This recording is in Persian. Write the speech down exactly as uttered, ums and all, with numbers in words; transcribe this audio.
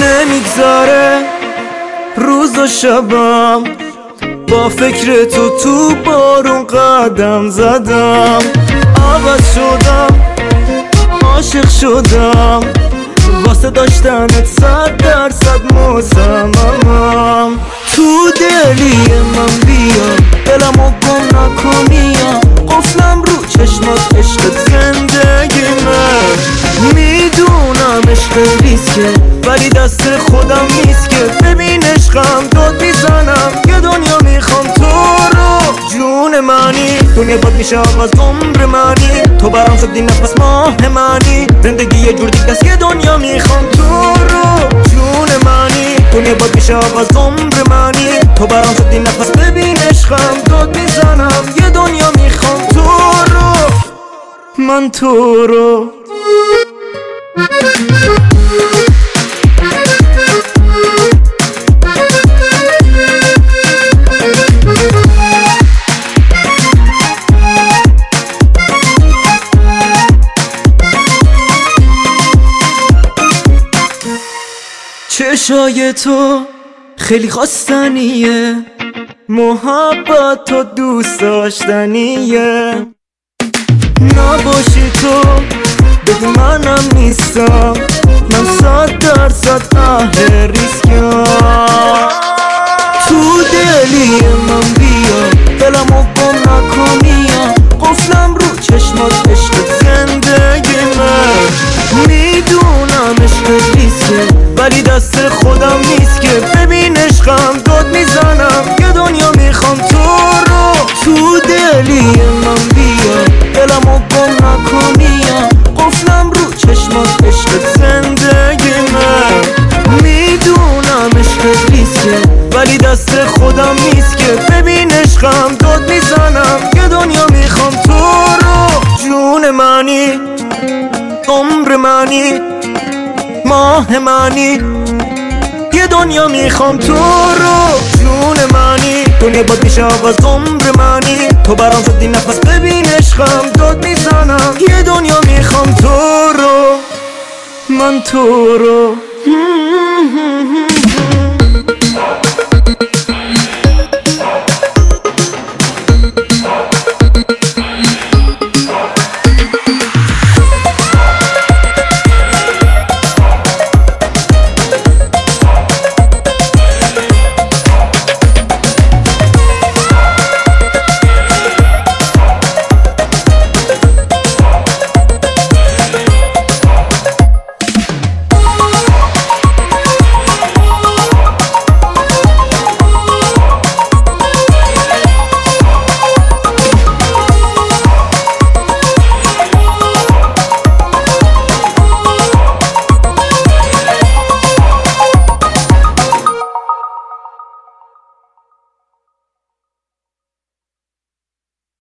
نمیگذاره روز و شبم، با فکر تو تو بارون قدم زدم. عوض شدم، عاشق شدم، واسه داشتنت صد درصد مصممم. تو دلی من بیا، دلمو گم نکنیا، قفلم رو چشمات عشق زندگی من. میدونم عشق ریسکه ولی دست خودم نیست که، ببین عشقم داد میزنم، یه دنیا میخوام تو رو. جون منی، دنیا باد میشه آغاز عمر منی، تو برام شدی نفس ماه منی، زندگی یه جور دیگه است، یه دنیا میخوام تو رو. جون منی، دنیا باد میشه آغاز عمر منی، تو برام شدی نفس، ببین عشقم داد میزنم، یه دنیا میخوام تو رو، من تو رو. چشای تو خیلی خواستنیه، محبت تو دوست داشتنیه، نباشی تو بگو منم نیستم، من صد درصد اهل ریسکم. تو دلی من بیا، دلمو گم نکنیا، قفلم رو چشمات عشق زندگی من. میدونم عشق ریسکه ولی دست خودم نیست که، ببین عشقم داد میزنم، یه دنیا میخوام تو رو. تو دلی من بیا، دلمو گم نکنیا، قفلم رو چشمات عشق زندگی من. میدونم عشق ریسکه ولی دست خودم نیست که، ببین عشقم داد میزنم، یه دنیا میخوام تو رو. جون منی، عمر منی، ماه منی، یه دنیا میخوام تو رو. جون منی، دنیا باد میشه آغاز عمر منی، تو برام شدی نفس، ببین عشقم داد میزنم، یه دنیا میخوام تو رو، من تو رو.